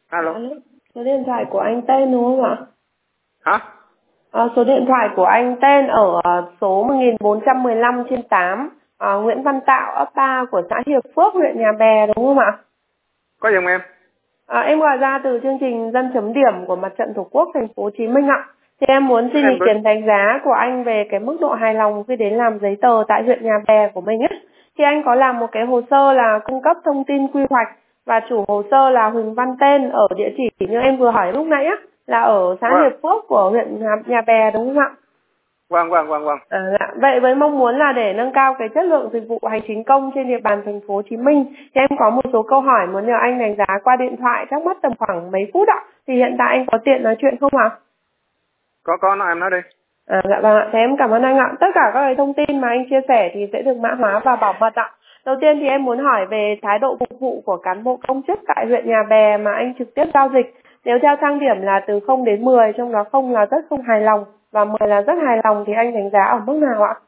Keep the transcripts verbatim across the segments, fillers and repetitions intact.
Alo. Alo. Số điện thoại của anh tên đúng không ạ? Hả? À, số điện thoại của anh tên ở số một nghìn bốn trăm mười lăm trên tám, à, Nguyễn Văn Tạo, ấp ba của xã Hiệp Phước, huyện Nhà Bè đúng không ạ? Có gì không em? À, em gọi ra từ chương trình Dân chấm điểm của Mặt trận Tổ quốc Thành phố Hồ Chí Minh ạ. Thì em muốn xin Em ý bữa... kiến đánh giá của anh về cái mức độ hài lòng khi đến làm giấy tờ tại huyện Nhà Bè của mình ấy. Thì anh có làm một cái hồ sơ là cung cấp thông tin quy hoạch và chủ hồ sơ là Huỳnh Văn Tên ở địa chỉ như em vừa hỏi lúc nãy á, là ở xã Vâng. Hiệp Phước của huyện Nhà, Nhà Bè đúng không ạ? Vâng, vâng, vâng, vâng. À, dạ. Vậy với mong muốn là để nâng cao cái chất lượng dịch vụ hành chính công trên địa bàn thành phố Hồ Chí Minh, thì em có một số câu hỏi muốn nhờ anh đánh giá qua điện thoại, chắc mất tầm khoảng mấy phút ạ. Thì hiện tại anh có tiện nói chuyện không ạ? Có, có, nói em nói đi. À, dạ vâng ạ, thế em cảm ơn anh ạ. Tất cả các cái thông tin mà anh chia sẻ thì sẽ được mã hóa và bảo mật ạ. Đầu tiên thì em muốn hỏi về thái độ phục vụ của cán bộ công chức tại huyện Nhà Bè mà anh trực tiếp giao dịch. Nếu theo thang điểm là từ không đến mười, trong đó không là rất không hài lòng và mười là rất hài lòng, thì anh đánh giá ở mức nào ạ?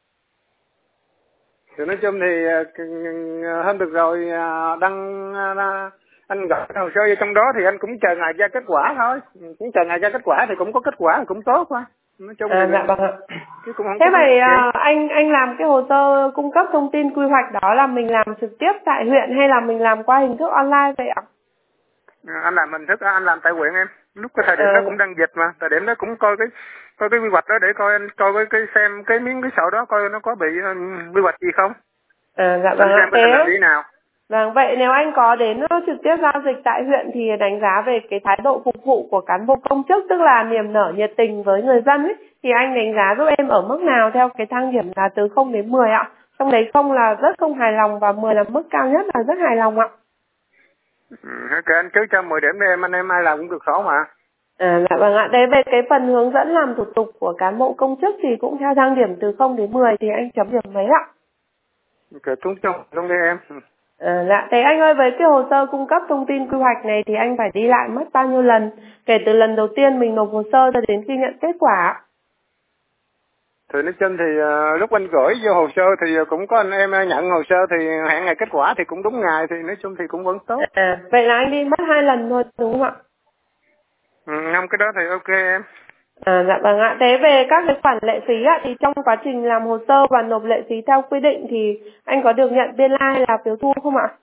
Thì nói chung thì hôm được rồi đăng anh gửi hồ sơ vô trong đó thì anh cũng chờ ngày ra kết quả thôi. Cũng chờ ngày ra kết quả thì cũng có kết quả thì cũng tốt thôi. Nói chung À, thì dạ vâng ạ. chứ cũng không Thế có vấn vậy đề. à, anh anh làm cái hồ sơ cung cấp thông tin quy hoạch đó là mình làm trực tiếp tại huyện hay là mình làm qua hình thức online vậy ạ? Anh làm hình thức anh làm tại huyện em. Lúc cái thời điểm À, đó cũng đang dịch mà, thời điểm đó cũng coi cái coi cái quy hoạch đó để coi anh coi cái, cái xem cái miếng cái sổ đó coi nó có bị uh, quy hoạch gì không. à dạ Anh vâng ạ. xem cái Thế làm gì nào. vâng, vậy nếu anh có đến trực tiếp giao dịch tại huyện thì đánh giá về cái thái độ phục vụ của cán bộ công chức, tức là niềm nở nhiệt tình với người dân ấy, thì anh đánh giá giúp em ở mức nào theo cái thang điểm là từ không đến mười ạ? Trong đấy không là rất không hài lòng và mười là mức cao nhất là rất hài lòng ạ. Ừ, ok anh cứ cho mười điểm đi em, anh em ai làm cũng được sổ mà. À, dạ vâng ạ. Đấy, về cái phần hướng dẫn làm thủ tục của cán bộ công chức thì cũng theo thang điểm từ không đến mười, thì anh chấm điểm mấy ạ? Ok, trúng chung luôn đi em. À, dạ, thế anh ơi, với cái hồ sơ cung cấp thông tin quy hoạch này thì anh phải đi lại mất bao nhiêu lần kể từ lần đầu tiên mình nộp hồ sơ cho đến khi nhận kết quả ạ? Thì nói chung thì uh, lúc anh gửi vô hồ sơ thì cũng có anh em nhận hồ sơ thì hẹn ngày kết quả thì cũng đúng ngày thì nói chung thì cũng vẫn tốt. À, vậy là anh đi mất hai lần thôi đúng không ạ? Ừ, năm cái đó thì ok em. À, dạ vâng ạ. Thế về các cái khoản lệ phí ạ, thì trong quá trình làm hồ sơ và nộp lệ phí theo quy định thì anh có được nhận biên lai là phiếu thu không ạ?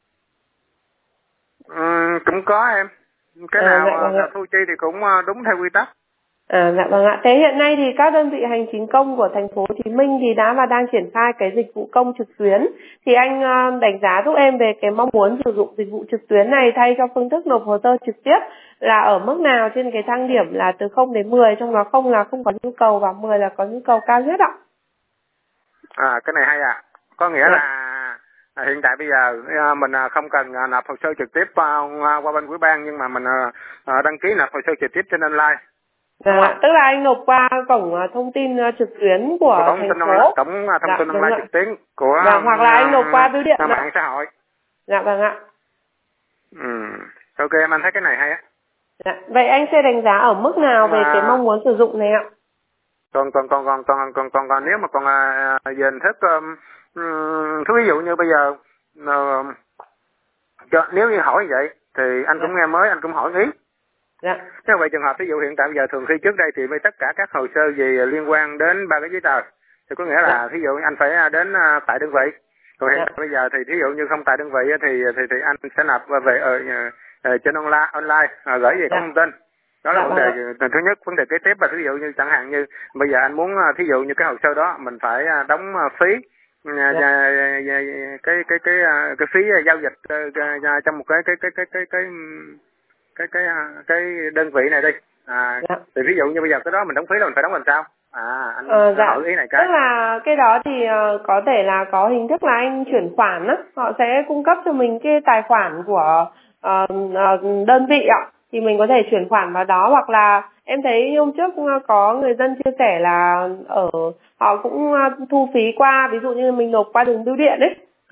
Ừ, cũng có em. Cái À, nào dạ vâng ạ. uh, thu chi thì cũng uh, đúng theo quy tắc. À, dạ vâng ạ. Thế hiện nay thì các đơn vị hành chính công của thành phố Hồ Chí Minh thì đã và đang triển khai cái dịch vụ công trực tuyến. Thì anh uh, đánh giá giúp em về cái mong muốn sử dụng dịch vụ trực tuyến này thay cho phương thức nộp hồ sơ trực tiếp là ở mức nào trên cái thang điểm là từ không đến mười, trong đó không là không có nhu cầu và mười là có nhu cầu cao nhất ạ? À cái này hay à. Có nghĩa Dạ. là à, hiện tại bây giờ à, mình à, không cần à, nộp hồ sơ trực tiếp à, qua bên ủy ban nhưng mà mình à, à, đăng ký nộp hồ sơ trực tiếp trên online. Đúng Dạ, không? tức là anh nộp qua cổng uh, thông tin uh, trực tuyến của Của cổng thành tin online, phố. cổng à, thông Dạ, tin đúng online ạ. trực tuyến của Dạ, hoặc là anh nộp qua bưu điện à, ạ. mạng xã hội. Dạ vâng ạ. Ừ. Ok em, anh thấy cái này hay á. Dạ. Vậy anh sẽ đánh giá ở mức nào về cái Mà mong muốn sử dụng này ạ? còn còn còn còn còn còn còn, còn nếu mà còn à, về hình thức um, um, ví dụ như bây giờ uh, cho, nếu như hỏi như vậy thì anh Dạ. cũng nghe mới anh cũng hỏi ý. Dạ. Nếu vậy trường hợp ví dụ hiện tại bây giờ thường khi trước đây thì với tất cả các hồ sơ gì liên quan đến ba cái giấy tờ thì có nghĩa là Dạ. ví dụ anh phải đến uh, tại đơn vị. Còn hiện Dạ. tại bây giờ thì ví dụ như không tại đơn vị thì thì thì anh sẽ nộp về ở uh, trên online online uh, gửi về cổng Dạ. thông tin. Đó là Dạ vấn vâng đề ạ. thứ nhất. Vấn đề kế tiếp là ví dụ như chẳng hạn như bây giờ anh muốn uh, thí dụ như cái hồ sơ đó mình phải uh, đóng uh, phí uh, Dạ. cái cái cái uh, cái phí uh, giao dịch uh, uh, trong một cái cái cái cái cái cái cái cái cái đơn vị này đi. À, Dạ. thì ví dụ như bây giờ cái đó mình đóng phí là mình phải đóng làm sao? À anh Ờ, dạ. hỏi ý này cái. Tức là cái đó thì uh, có thể là có hình thức là anh chuyển khoản á, họ sẽ cung cấp cho mình cái tài khoản của uh, uh, đơn vị ạ, thì mình có thể chuyển khoản vào đó, hoặc là em thấy hôm trước uh, có người dân chia sẻ là ở họ cũng uh, thu phí qua, ví dụ như mình nộp qua đường bưu điện ấy,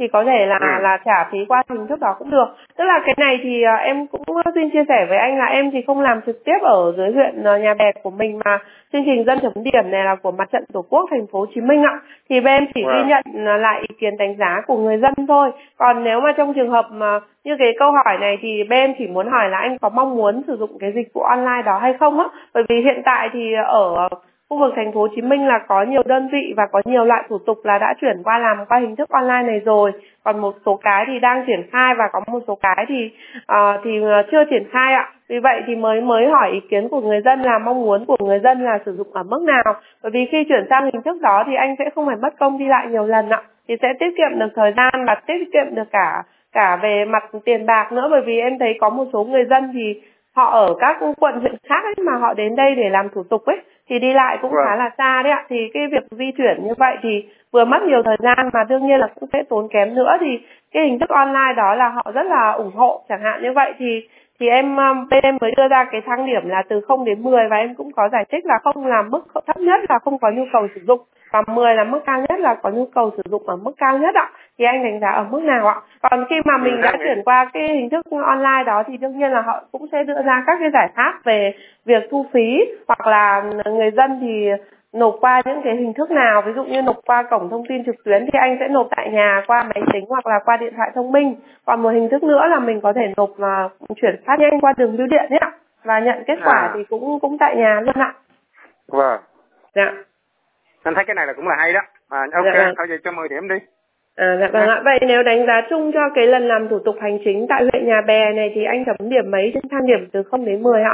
thì có thể là Ừ. là trả phí qua hình thức đó cũng được. Tức là cái này thì à, em cũng xin chia sẻ với anh là em thì không làm trực tiếp ở dưới huyện à, Nhà Bè của mình, mà chương trình Dân chấm điểm này là của Mặt trận Tổ quốc Thành phố Hồ Chí Minh ạ. Thì bên em chỉ ghi Wow. nhận à, lại ý kiến đánh giá của người dân thôi. Còn nếu mà trong trường hợp mà như cái câu hỏi này thì bên em chỉ muốn hỏi là anh có mong muốn sử dụng cái dịch vụ online đó hay không á. Bởi vì hiện tại thì ở khu vực Thành phố Hồ Chí Minh là có nhiều đơn vị và có nhiều loại thủ tục là đã chuyển qua làm qua hình thức online này rồi. Còn một số cái thì đang triển khai và có một số cái thì uh, thì chưa triển khai ạ. Vì vậy thì mới mới hỏi ý kiến của người dân là mong muốn của người dân là sử dụng ở mức nào. Bởi vì khi chuyển sang hình thức đó thì anh sẽ không phải mất công đi lại nhiều lần ạ. Thì sẽ tiết kiệm được thời gian và tiết kiệm được cả cả về mặt tiền bạc nữa. Bởi vì em thấy có một số người dân thì họ ở các quận huyện khác ấy, mà họ đến đây để làm thủ tục ấy thì đi lại cũng Wow. khá là xa đấy ạ. Thì cái việc di chuyển như vậy thì vừa mất nhiều thời gian mà đương nhiên là cũng sẽ tốn kém nữa. Thì cái hình thức online đó là họ rất là ủng hộ chẳng hạn như vậy. Thì thì em bên em mới đưa ra cái thang điểm là từ không đến mười, và em cũng có giải thích là không là mức thấp nhất là không có nhu cầu sử dụng, và mười là mức cao nhất là có nhu cầu sử dụng ở mức cao nhất ạ. Thì anh đánh giá ở mức nào ạ? Còn khi mà mình Ừ, đã em nghĩ chuyển qua cái hình thức online đó thì đương nhiên là họ cũng sẽ đưa ra các cái giải pháp về việc thu phí, hoặc là người dân thì nộp qua những cái hình thức nào. Ví dụ như nộp qua cổng thông tin trực tuyến thì anh sẽ nộp tại nhà qua máy tính hoặc là qua điện thoại thông minh. Còn một hình thức nữa là mình có thể nộp mà chuyển phát nhanh qua đường bưu điện ấy ạ, và nhận kết quả à thì cũng cũng tại nhà luôn ạ. wow. Dạ. Anh thấy cái này là cũng là hay đó. À, ok, Dạ vâng. thôi vậy cho mười điểm đi. À, dạ vâng ạ. Vậy nếu đánh giá chung cho cái lần làm thủ tục hành chính tại huyện Nhà Bè này thì anh chấm điểm mấy trên thang điểm từ không đến mười ạ?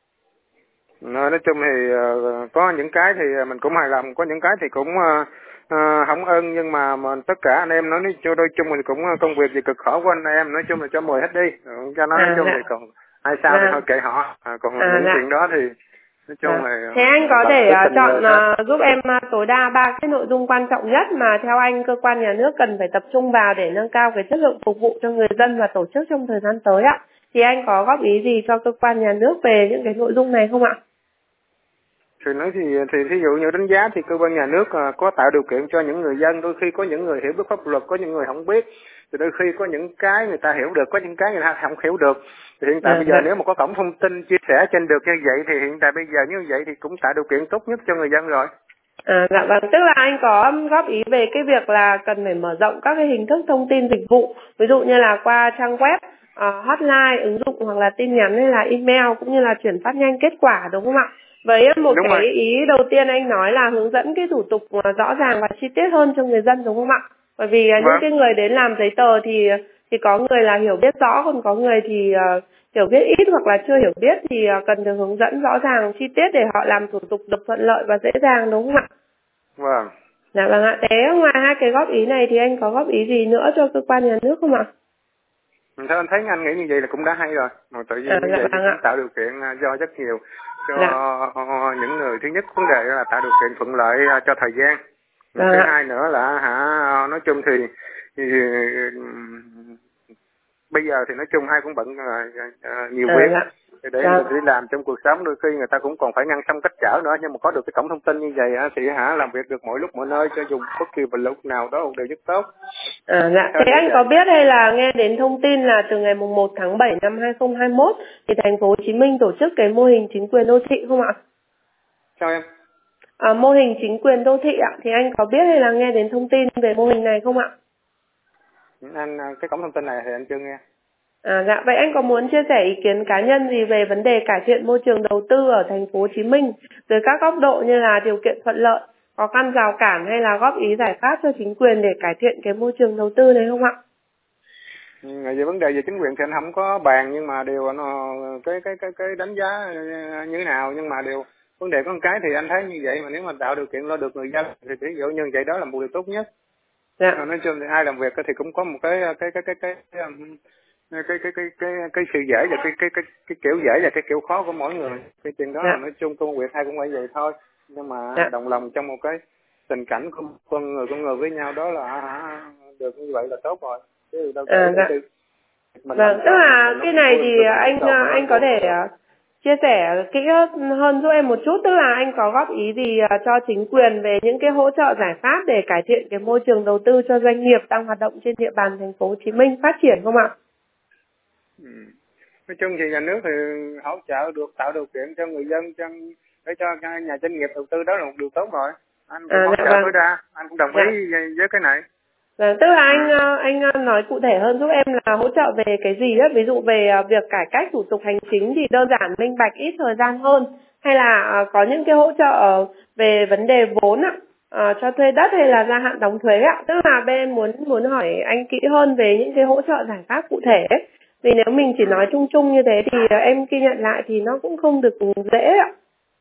Nói nói chung thì uh, có những cái thì mình cũng hài lòng, có những cái thì cũng uh, uh, không ưng, nhưng mà, mà tất cả anh em nói cho đôi chung thì cũng công việc gì cực khổ của anh em, nói chung là cho mười hết đi. Ừ, cho nó nói À, chung dạ. thì còn hay sao thì Dạ. thôi kệ họ. À, còn À, những dạ. chuyện đó thì nói chung Dạ. là Thế anh có là thể quyết uh, tình chọn người hết. uh, giúp em uh, tối đa ba cái nội dung quan trọng nhất mà theo anh cơ quan nhà nước cần phải tập trung vào để nâng cao cái chất lượng phục vụ cho người dân và tổ chức trong thời gian tới ạ. Thì anh có góp ý gì cho cơ quan nhà nước về những cái nội dung này không ạ? Thì nói thì thì thí dụ như đánh giá thì cơ quan nhà nước uh, có tạo điều kiện cho những người dân, đôi khi có những người hiểu biết pháp luật, có những người không biết, thì đôi khi có những cái người ta hiểu được, có những cái người ta không hiểu được. Thì hiện tại À, bây giờ dạ. nếu mà có cổng thông tin chia sẻ trên được như vậy thì hiện tại bây giờ như vậy thì cũng tạo điều kiện tốt nhất cho người dân rồi. À, dạ vâng, tức là anh có góp ý về cái việc là cần phải mở rộng các cái hình thức thông tin dịch vụ, ví dụ như là qua trang web, uh, hotline, ứng dụng hoặc là tin nhắn hay là email, cũng như là chuyển phát nhanh kết quả, đúng không ạ? Với một Đúng cái rồi. ý đầu tiên anh nói là hướng dẫn cái thủ tục rõ ràng và chi tiết hơn cho người dân, đúng không ạ? Bởi vì uh, những Vâng. cái người đến làm giấy tờ thì thì có người là hiểu biết rõ, còn có người thì uh, hiểu biết ít hoặc là chưa hiểu biết, thì uh, cần được hướng dẫn rõ ràng chi tiết để họ làm thủ tục được thuận lợi và dễ dàng, đúng không ạ? Vâng. Dạ vâng ạ. Thế ngoài hai cái góp ý này thì anh có góp ý gì nữa cho cơ quan nhà nước không ạ? Theo anh thấy anh nghĩ như vậy là cũng đã hay rồi. Mà tự nhiên À, như dạ vậy thì vâng cũng ạ. tạo điều kiện uh, do rất nhiều cho Dạ. những người. Thứ nhất vấn đề là tạo điều kiện thuận lợi uh, cho thời gian. Vâng Thứ ạ. hai nữa là hả nói chung thì, thì bây giờ thì nói chung ai cũng bận uh, uh, nhiều À, việc. dạ. Thì để Dạ. mình đi làm trong cuộc sống đôi khi người ta cũng còn phải ngăn xong cách chở nữa, nhưng mà có được cái cổng thông tin như vậy thì hả làm việc được mọi lúc mọi nơi, cho dùng bất kỳ một lúc nào đó đều rất tốt. À, dạ. Theo Thế như anh vậy. có biết hay là nghe đến thông tin là từ ngày mùng một tháng bảy năm hai không hai mốt thì thành phố Hồ Chí Minh tổ chức cái mô hình chính quyền đô thị không ạ? Sao em? À, mô hình chính quyền đô thị ạ. Thì anh có biết hay là nghe đến thông tin về mô hình này không ạ? Anh cái cổng thông tin này thì anh chưa nghe. À, dạ, vậy anh có muốn chia sẻ ý kiến cá nhân gì về vấn đề cải thiện môi trường đầu tư ở thành phố Hồ Chí Minh dưới các góc độ như là điều kiện thuận lợi, khó khăn rào cản, hay là góp ý giải pháp cho chính quyền để cải thiện cái môi trường đầu tư này không ạ? Về vấn đề về chính quyền thì anh không có bàn, nhưng mà điều nó cái cái cái cái đánh giá như thế nào, nhưng mà điều vấn đề có một cái thì anh thấy như vậy, mà nếu mà tạo điều kiện lo được người dân thì ví dụ như vậy đó là một điều tốt nhất. Dạ. Nói chung thì ai làm việc thì cũng có một cái cái cái cái cái cái cái cái cái cái, cái sự dễ và cái cái cái cái kiểu dễ và cái kiểu khó của mỗi người. Cái chuyện đó Dạ. là nói chung công việc ai cũng phải vậy thôi, nhưng mà Dạ. đồng lòng trong một cái tình cảnh của con người con người với nhau đó là hả, được như vậy là tốt rồi, chứ đâu thể À, để dạ. đi mình làm Vâng, tức tròn là lúc cái này vui thì được, lúc anh đầu mình anh làm có buồn thể được. chia sẻ kỹ hơn giúp em một chút, tức là anh có góp ý gì cho chính quyền về những cái hỗ trợ giải pháp để cải thiện cái môi trường đầu tư cho doanh nghiệp đang hoạt động trên địa bàn thành phố Hồ Chí Minh phát triển không ạ? Ừ. Nói chung thì nhà nước thì hỗ trợ được, tạo điều kiện cho người dân cho để cho nhà doanh nghiệp đầu tư, đó là một điều tốt rồi. Anh cũng À, hỗ dạ trợ vâng. tối đa, anh cũng đồng Dạ. ý với cái này. Vâng, tức là anh anh nói cụ thể hơn giúp em là hỗ trợ về cái gì á, ví dụ về việc cải cách thủ tục hành chính thì đơn giản, minh bạch, ít thời gian hơn, hay là có những cái hỗ trợ về vấn đề vốn ạ, à, cho thuê đất hay là gia hạn đóng thuế ạ. Tức là bên em muốn muốn hỏi anh kỹ hơn về những cái hỗ trợ giải pháp cụ thể ấy. Vì nếu mình chỉ nói chung chung như thế thì em ghi nhận lại thì nó cũng không được dễ ạ.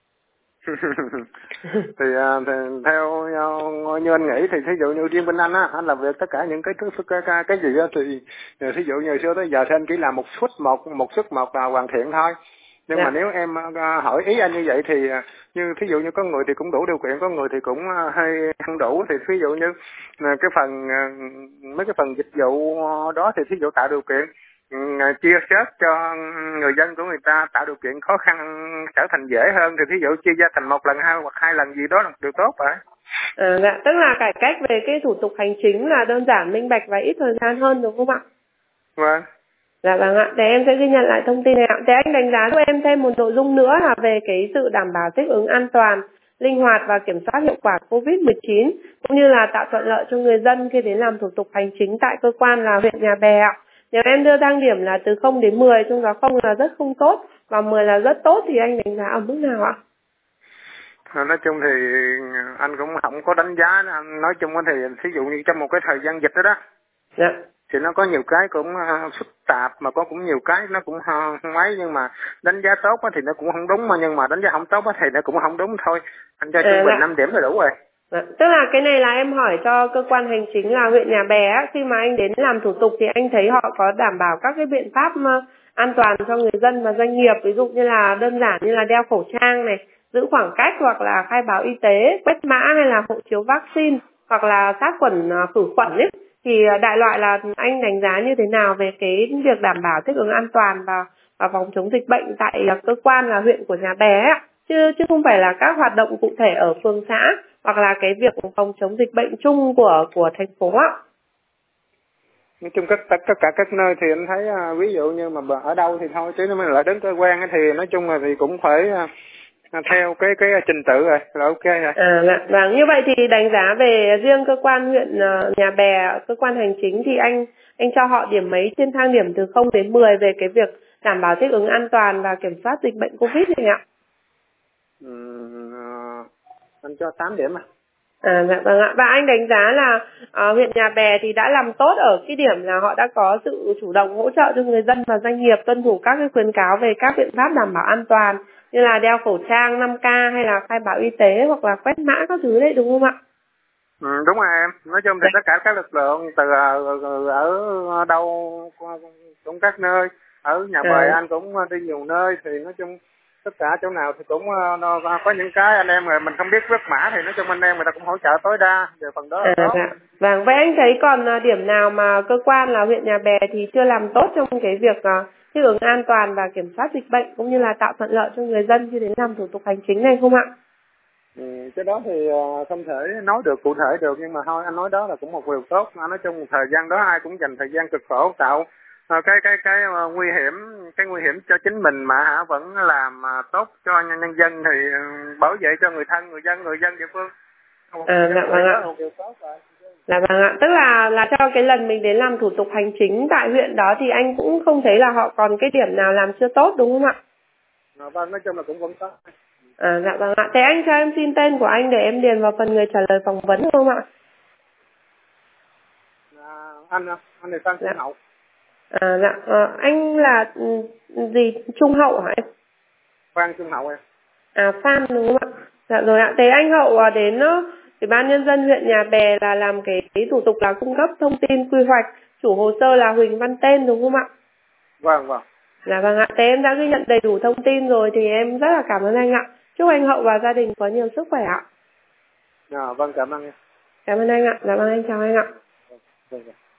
thì, thì theo như anh nghĩ thì thí dụ như riêng bên anh á, anh làm việc tất cả những cái cái cái, cái gì á thì thí dụ như xưa tới giờ thì anh chỉ làm một suất một một suất một là hoàn thiện thôi. Nhưng dạ. mà nếu em hỏi ý anh như vậy thì như thí dụ như có người thì cũng đủ điều kiện, có người thì cũng hơi không đủ, thì thí dụ như cái phần mấy cái phần dịch vụ đó thì thí dụ tạo điều kiện chia sớt cho người dân của người ta, tạo điều kiện khó khăn trở thành dễ hơn, thì thí dụ chia ra thành một lần hai hoặc hai lần gì đó là điều tốt rồi. À, dạ, tức là cải cách về cái thủ tục hành chính là đơn giản, minh bạch và ít thời gian hơn đúng không ạ? Vâng. Dạ vâng ạ, để em sẽ ghi nhận lại thông tin này ạ. Thế anh đánh giá cho em thêm một nội dung nữa là về cái sự đảm bảo thích ứng an toàn, linh hoạt và kiểm soát hiệu quả covid mười chín, cũng như là tạo thuận lợi cho người dân khi đến làm thủ tục hành chính tại cơ quan là huyện Nhà Bè ạ. Nếu em đưa thang điểm là từ không đến mười, trong đó không là rất không tốt và mười là rất tốt, thì anh đánh giá ở mức nào ạ? Nói chung thì anh cũng không có đánh giá, nói chung thì ví dụ như trong một cái thời gian dịch đó đó, dạ. thì nó có nhiều cái cũng uh, phức tạp, mà có cũng nhiều cái nó cũng uh, không mấy, nhưng mà đánh giá tốt thì nó cũng không đúng, mà nhưng mà đánh giá không tốt thì nó cũng không đúng thôi. Anh cho trung bình năm điểm là đủ rồi. Dạ. Tức là cái này là em hỏi cho cơ quan hành chính là huyện Nhà Bè á, khi mà anh đến làm thủ tục thì anh thấy họ có đảm bảo các cái biện pháp an toàn cho người dân và doanh nghiệp, ví dụ như là đơn giản như là đeo khẩu trang này, giữ khoảng cách, hoặc là khai báo y tế, quét mã, hay là hộ chiếu vaccine, hoặc là sát khuẩn khử khuẩn ấy, thì đại loại là anh đánh giá như thế nào về cái việc đảm bảo thích ứng an toàn và, và phòng chống dịch bệnh tại cơ quan là huyện của Nhà Bè ấy, chứ chứ không phải là các hoạt động cụ thể ở phường xã hoặc là cái việc phòng chống dịch bệnh chung của của thành phố ạ? Nói chung tất tất tất cả các nơi thì anh thấy uh, ví dụ như mà ở đâu thì thôi, chứ nếu mà lại đến cơ quan ấy, thì nói chung là thì cũng phải uh, theo cái cái trình tự rồi là ok rồi. À, vâng, như vậy thì đánh giá về riêng cơ quan huyện uh, Nhà Bè, cơ quan hành chính, thì anh anh cho họ điểm mấy trên thang điểm từ không đến mười về cái việc đảm bảo thích ứng an toàn và kiểm soát dịch bệnh Covid này ạ? Ừ, uh, anh cho tám điểm à. À, dạ vâng ạ. Và anh đánh giá là uh, huyện Nhà Bè thì đã làm tốt ở cái điểm là họ đã có sự chủ động hỗ trợ cho người dân và doanh nghiệp tuân thủ các cái khuyến cáo về các biện pháp đảm bảo an toàn, như là đeo khẩu trang năm K hay là khai báo y tế hoặc là quét mã các thứ đấy, đúng không ạ? Ừ, đúng rồi em. Nói chung thì tất cả các lực lượng từ ở đâu cũng các nơi, ở Nhà Bè anh cũng đi nhiều nơi, thì nói chung tất cả chỗ nào thì cũng nó có những cái anh em rồi mình không biết quét mã, thì nói chung anh em người ta cũng hỗ trợ tối đa về phần đó là à, tốt. dạ. Vâng, vậy anh thấy còn điểm nào mà cơ quan là huyện Nhà Bè thì chưa làm tốt trong cái việc uh, thích ứng an toàn và kiểm soát dịch bệnh, cũng như là tạo thuận lợi cho người dân khi đến làm thủ tục hành chính này không ạ? Ừ, cái đó thì không thể nói được cụ thể được, nhưng mà thôi anh nói đó là cũng một điều tốt. Nói chung một thời gian đó ai cũng dành thời gian cực khổ tạo cái cái cái nguy hiểm cái nguy hiểm cho chính mình mà hả vẫn làm tốt cho nhân dân, thì bảo vệ cho người thân, người dân người dân địa phương. À, dạ vâng ạ. Dạ vâng ạ, tức là là cho cái lần mình đến làm thủ tục hành chính tại huyện đó thì anh cũng không thấy là họ còn cái điểm nào làm chưa tốt, đúng không ạ? À, vâng, nói chung là cũng vẫn tốt. À, dạ vâng ạ. Thế anh cho em xin tên của anh để em điền vào phần người trả lời phỏng vấn không ạ? À, anh anh là Phan Xuân Hậu. À, dạ, à, anh là gì, Trung Hậu hả em? Phan Xuân Hậu em. À, Phan đúng không ạ? Dạ rồi ạ. Thế anh Hậu đến Ủy ban Nhân dân huyện Nhà Bè là làm cái, cái thủ tục là cung cấp thông tin quy hoạch, chủ hồ sơ là Huỳnh Văn Tên đúng không ạ? Vâng vâng. Dạ vâng ạ. Thế em đã ghi nhận đầy đủ thông tin rồi thì em rất là cảm ơn anh ạ. Chúc anh Hậu và gia đình có nhiều sức khỏe ạ. À, vâng, cảm ơn em. Cảm ơn anh ạ. Dạ vâng, anh chào anh ạ. Vâng, vâng.